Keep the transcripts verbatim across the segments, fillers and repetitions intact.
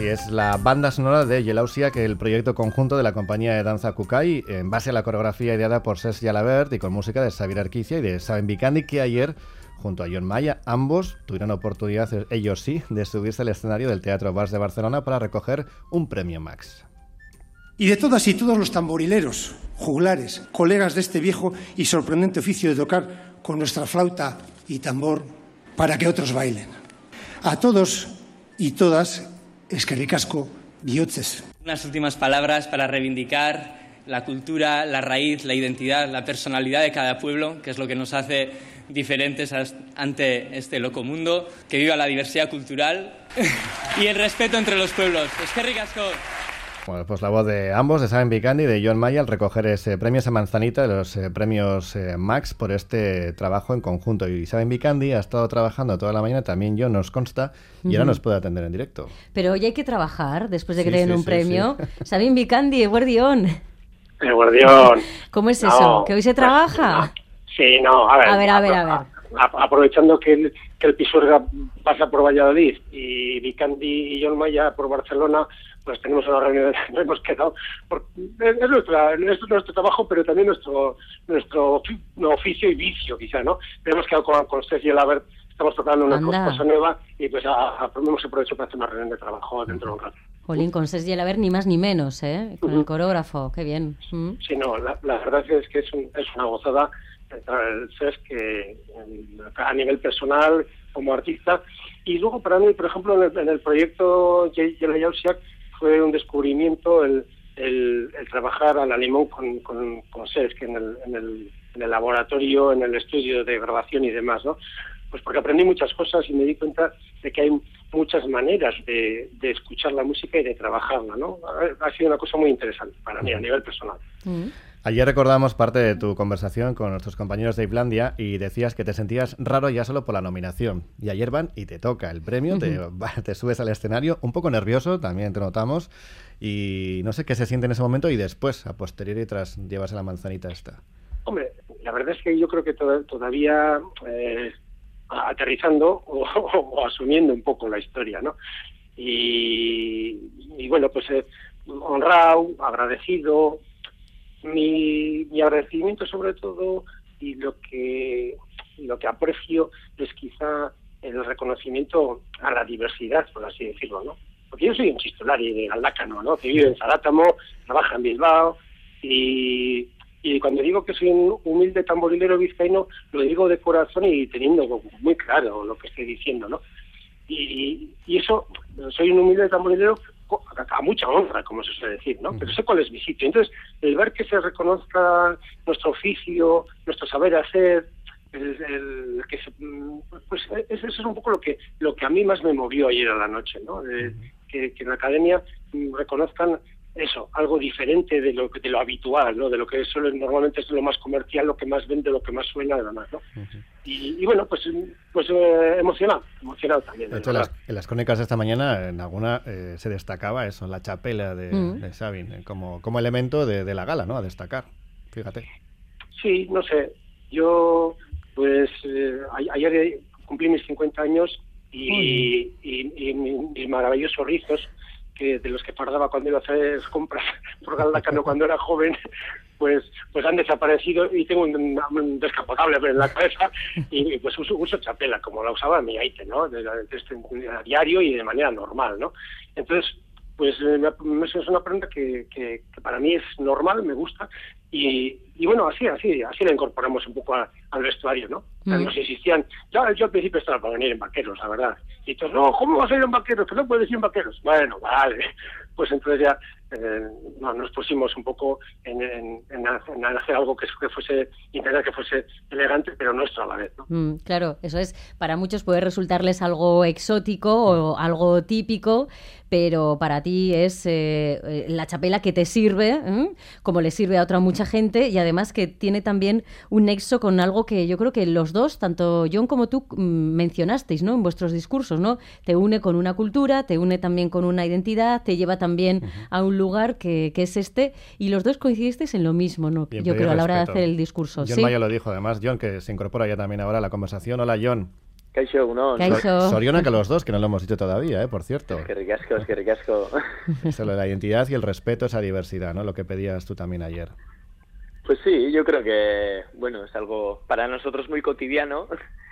así es, la banda sonora de Gelausia, que es el proyecto conjunto de la compañía de danza Kukai, en base a la coreografía ideada por Cesc Jalabert y con música de Xavier Arquicia y de Saben Bicandi, que ayer, junto a Jon Maya, ambos tuvieron oportunidad, ellos sí, de subirse al escenario del Teatro Bars de Barcelona para recoger un premio Max. Y de todas y todos los tamborileros, juglares, colegas de este viejo y sorprendente oficio de tocar con nuestra flauta y tambor para que otros bailen. A todos y todas, eskerrik asko bihotzez. Unas últimas palabras para reivindicar la cultura, la raíz, la identidad, la personalidad de cada pueblo, que es lo que nos hace diferentes ante este loco mundo. Que viva la diversidad cultural y el respeto entre los pueblos. Eskerrik asko. Bueno, pues la voz de ambos, de Saben Bicandi y de Jon Maya, al recoger ese premio, esa manzanita de los eh, premios eh, Max por este trabajo en conjunto. Y Saben Bicandi ha estado trabajando toda la mañana, también Jon nos consta, y uh-huh. ahora nos puede atender en directo. Pero hoy hay que trabajar, después de que sí, te den sí, un sí, premio. Sí. Saben Bicandi, guardión. El guardión. ¿Cómo es no, eso? ¿Que hoy se trabaja? Pues, no. Sí, no, a ver. A ver, a ver, a ver. A, a, aprovechando que el, que el Pisuerga pasa por Valladolid y Bicandi y Jon Maya por Barcelona, pues tenemos una reunión, nos hemos quedado, por, es, es, nuestra, es nuestro trabajo, pero también nuestro nuestro oficio y vicio, quizá, ¿no? Hemos quedado con, con Cesc Jalabert, estamos tocando una Anda. cosa nueva y pues a, a, hemos aprovechado para hacer una reunión de trabajo dentro de un rato. Jolín, con Cesc Jalabert ni más ni menos, ¿eh? Con uh-huh. el coreógrafo, qué bien. Uh-huh. Sí, no, la, la verdad es que es, un, es una gozada el Cesc que a nivel personal, como artista, y luego para mí, por ejemplo, en el, en el proyecto Gelausia fue un descubrimiento el, el, el trabajar a la limón con, con, con Cesc en el, en, el, en el laboratorio, en el estudio de grabación y demás, ¿no? Pues porque aprendí muchas cosas y me di cuenta de que hay muchas maneras de, de escuchar la música y de trabajarla, ¿no? Ha, ha sido una cosa muy interesante para mí a nivel personal. Mm. Ayer recordamos parte de tu conversación con nuestros compañeros de Islandia y decías que te sentías raro ya solo por la nominación. Y ayer van y te toca el premio, uh-huh. te, te subes al escenario, un poco nervioso, también te notamos, y no sé qué se siente en ese momento y después, a posteriori, tras llevarse la manzanita esta. Hombre, la verdad es que yo creo que to- todavía eh, aterrizando o, o, o asumiendo un poco la historia, ¿no? Y, y bueno, pues eh, honrado, agradecido. Mi, mi agradecimiento sobre todo y lo que lo que aprecio es quizá el reconocimiento a la diversidad, por así decirlo, ¿no? Porque yo soy un chistolari de Galdácano, ¿no? Que vive en Zarátamo, trabaja en Bilbao y, y cuando digo que soy un humilde tamborilero vizcaíno lo digo de corazón y teniendo muy claro lo que estoy diciendo, ¿no? Y, y eso, soy un humilde tamborilero a mucha honra, como se suele decir, ¿no? Pero sé cuál es mi sitio. Entonces, el ver que se reconozca nuestro oficio, nuestro saber hacer, el, el que se, pues eso es un poco lo que lo que a mí más me movió ayer a la noche, ¿no? De, que, que en la academia reconozcan eso, algo diferente de lo de lo habitual, ¿no? De lo que suele, normalmente es lo más comercial, lo que más vende, lo que más suena, además, ¿no? Uh-huh. Y, y bueno, pues pues eh, emocionado, emocionado también. De hecho, en las, en las crónicas de esta mañana, en alguna eh, se destacaba eso, la chapela de, uh-huh. de Sabin, eh, como, como elemento de, de la gala, ¿no? A destacar, fíjate. Sí, no sé, yo pues eh, a, ayer cumplí mis cincuenta años y, uh-huh. y, y, y mis maravillosos rizos, que de los que fardaba cuando iba a hacer compras por Galdácano cuando era joven, pues pues han desaparecido y tengo un, un descapotable en la cabeza y pues uso, uso chapela como la usaba mi aite, ¿no? De, de, de este, a diario y de manera normal, ¿no? Entonces, pues me, es una prenda que, que, que para mí es normal, me gusta y, y bueno, así así así la incorporamos un poco a, al vestuario, ¿no? Mm. Nos insistían, ya yo al principio estaba para venir en vaqueros, la verdad. Y entonces, no, ¿cómo vas a ir en vaqueros? Que no puedes ir en vaqueros. Bueno, vale. Pues entonces ya eh, no, nos pusimos un poco en, en, en, en hacer algo que, que fuese, intentar que fuese elegante, pero nuestro a la vez, ¿no? Mm, claro, eso es, para muchos puede resultarles algo exótico o algo típico, pero para ti es eh, la chapela que te sirve, ¿eh? Como le sirve a otra mucha gente, y además que tiene también un nexo con algo que yo creo que los dos, tanto Jon como tú, mencionasteis, ¿no? En vuestros discursos, ¿no? Te une con una cultura, te une también con una identidad, te lleva también uh-huh. a un lugar que, que es este, y los dos coincidisteis en lo mismo, ¿no? Bien, yo creo, a la hora de hacer el discurso. Jon ¿sí? Maya lo dijo, además, Jon, que se incorpora ya también ahora a la conversación. Hola, Jon. Kaixo, uno. Kaixo. Sorionak a los dos, que no lo hemos dicho todavía, ¿eh? Por cierto. Es que ricasco, es que ricasco. Eso, lo de la identidad y el respeto a esa diversidad, ¿no? Lo que pedías tú también ayer. Pues sí, yo creo que, bueno, es algo para nosotros muy cotidiano,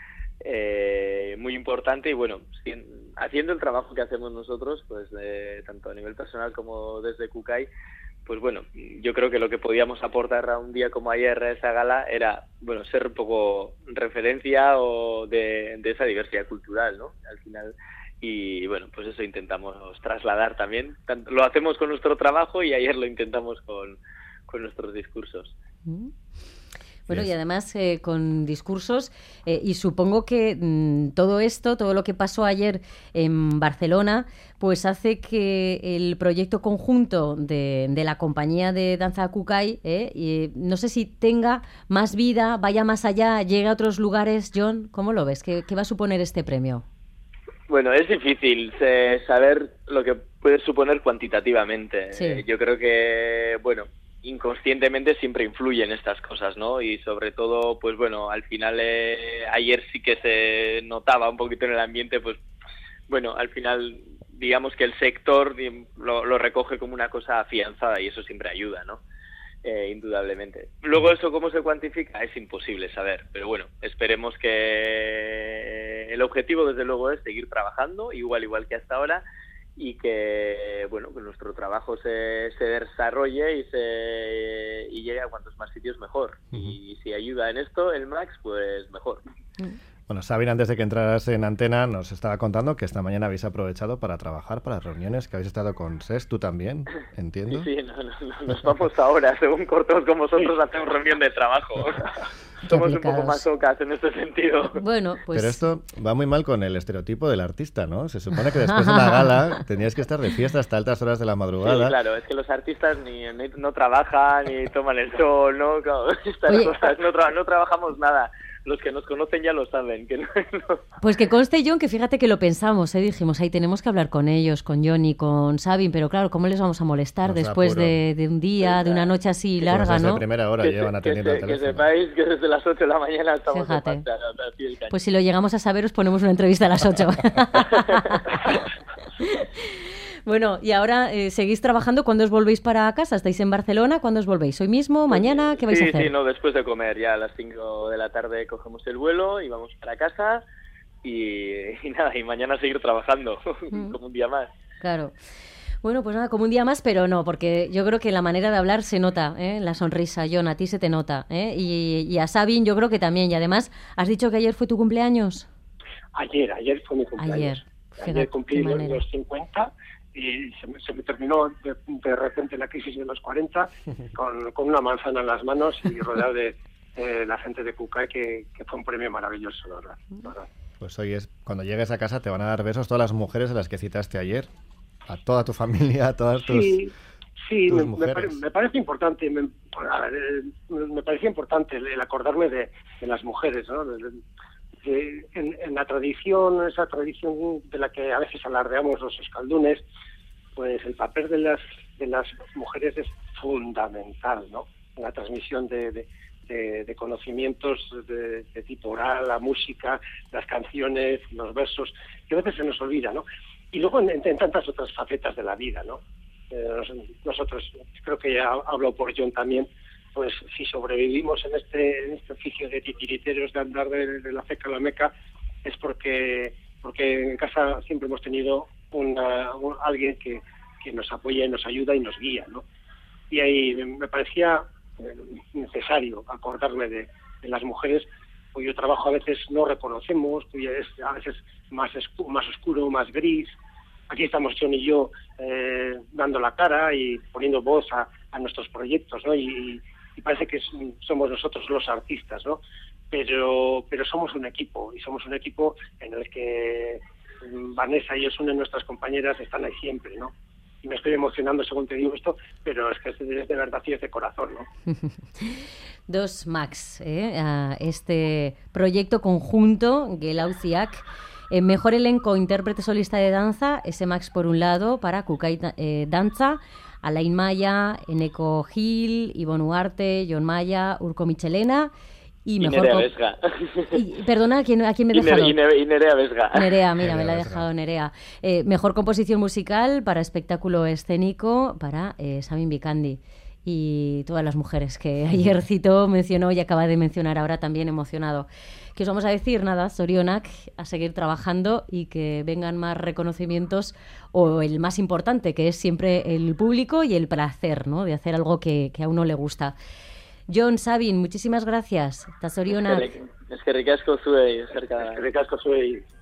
eh, muy importante y bueno, si, haciendo el trabajo que hacemos nosotros, pues eh, tanto a nivel personal como desde Kukai, pues bueno, yo creo que lo que podíamos aportar a un día como ayer a esa gala era, bueno, ser un poco referencia o de, de esa diversidad cultural, ¿no? Al final, y bueno, pues eso intentamos trasladar también. Tanto, lo hacemos con nuestro trabajo y ayer lo intentamos con, con nuestros discursos. Mm. Bueno, y además eh, con discursos, eh, y supongo que mmm, todo esto, todo lo que pasó ayer en Barcelona, pues hace que el proyecto conjunto de, de la compañía de danza Kukai, eh, y, no sé si tenga más vida, vaya más allá, llegue a otros lugares. John, ¿cómo lo ves? ¿Qué, qué va a suponer este premio? Bueno, es difícil eh, saber lo que puede suponer cuantitativamente. Sí. Eh, yo creo que, bueno, inconscientemente siempre influyen estas cosas, ¿no? Y sobre todo, pues bueno, al final eh, ayer sí que se notaba un poquito en el ambiente, pues bueno, al final digamos que el sector lo, lo recoge como una cosa afianzada y eso siempre ayuda, ¿no? Eh, indudablemente. Luego eso cómo se cuantifica es imposible saber, pero bueno, esperemos que el objetivo desde luego es seguir trabajando igual igual que hasta ahora y que bueno que nuestro trabajo se, se desarrolle y se y llegue a cuantos más sitios mejor. Uh-huh. Y si ayuda en esto el Max, pues mejor. Bueno, Sabin, antes de que entraras en antena, nos estaba contando que esta mañana habéis aprovechado para trabajar, para reuniones, que habéis estado con S E S, tú también, entiendo. Sí, sí, no, no, no, nos vamos ahora, según cortamos con vosotros, hacemos reunión de trabajo. Somos un poco más ocas en este sentido. Bueno, pues... Pero esto va muy mal con el estereotipo del artista, ¿no? Se supone que después de una gala tenías que estar de fiesta hasta altas horas de la madrugada. Sí, claro, es que los artistas ni, ni no trabajan, ni toman el sol, ¿no? Claro, estas Oye, cosas, no, tra- no trabajamos nada. Los que nos conocen ya lo saben. Que no, no. Pues que conste, John, que fíjate que lo pensamos, ¿eh? Dijimos, ahí tenemos que hablar con ellos, con Johnny, con Sabin, pero claro, ¿cómo les vamos a molestar Nos después de, de un día, de una noche así larga, pues desde ¿no? primera hora que llevan se, atendiendo que el se, teléfono. Que sepáis que desde las ocho de la mañana estamos Fíjate. en pantalla, así el caño. Pues si lo llegamos a saber, os ponemos una entrevista a las ocho. Bueno, y ahora eh, seguís trabajando. ¿Cuándo os volvéis para casa? ¿Estáis en Barcelona? ¿Cuándo os volvéis? ¿Hoy mismo? ¿Mañana? ¿Qué vais sí, a hacer? Sí, no, después de comer, ya a las cinco de la tarde cogemos el vuelo y vamos para casa y, y nada, y mañana seguir trabajando, mm. como un día más. Claro. Bueno, pues nada, como un día más, pero no, porque yo creo que la manera de hablar se nota, ¿eh? La sonrisa, John, a ti se te nota, ¿eh? Y, y a Sabin yo creo que también. Y además, ¿has dicho que ayer fue tu cumpleaños? Ayer, ayer fue mi cumpleaños. Ayer, fíjate, ayer cumplí los, los cincuenta y se me, se me terminó de, de repente la crisis de los cuarenta con, con una manzana en las manos y rodeado de eh, la gente de Kukai, que, que fue un premio maravilloso, la verdad, la verdad. Pues hoy es, cuando llegues a casa te van a dar besos todas las mujeres a las que citaste ayer. A toda tu familia, a todas tus Sí, sí, tus me, me, pare, me parece importante, me, a ver, me parecía importante el acordarme de, de las mujeres, ¿no? De, de, de, en, en la tradición, esa tradición de la que a veces alardeamos los euskaldunes, pues el papel de las de las mujeres es fundamental, ¿no? En la transmisión de, de, de, de conocimientos de, de tipo oral, la música, las canciones, los versos, que a veces se nos olvida, ¿no? Y luego en, en tantas otras facetas de la vida, ¿no? Eh, nosotros, creo que ya hablo por John también, pues si sobrevivimos en este en este oficio de titiriteros, de andar de, de la ceca a la meca, es porque porque en casa siempre hemos tenido una, un, alguien que, que nos apoya y nos ayuda y nos guía, ¿no? Y ahí me parecía necesario acordarme de, de las mujeres cuyo trabajo a veces no reconocemos, cuyo es a veces más, escu- más oscuro, más gris. Aquí estamos John y yo eh, dando la cara y poniendo voz a, a nuestros proyectos, ¿no? Y, y parece que somos nosotros los artistas, ¿no? Pero, pero somos un equipo, y somos un equipo en el que Vanessa y Osune, nuestras compañeras, están ahí siempre, ¿no? Y me estoy emocionando según te digo esto, pero es que es de, de verdad y es de corazón, ¿no? Dos Max, ¿eh? A este proyecto conjunto, Gelauziak. Eh, mejor elenco intérprete solista de danza, ese Max por un lado, para Kukai eh, Danza, Alain Maya, Eneko Gil, Ivonne Uarte, John Maya, Urko Michelena. Y mejor Nerea co- Vesga. y, perdona, ¿a quién, ¿a quién me he Y, dejado? Nere- y Nere- y Nerea Vesga. Nerea, mira, me Nerea la ha Vesga. dejado Nerea. Eh, mejor composición musical para espectáculo escénico para eh, Sabin Bikandi. Y todas las mujeres que ayer citó, mencionó y acaba de mencionar ahora también emocionado. ¿Qué os vamos a decir? Nada, Zorionak, a seguir trabajando y que vengan más reconocimientos o el más importante, que es siempre el público y el placer, ¿no?, de hacer algo que, que a uno le gusta. Jon, Sabin, muchísimas gracias. Ta Zorionak. Es que ricasco zuei, cerca. Eskerrik asko zuei.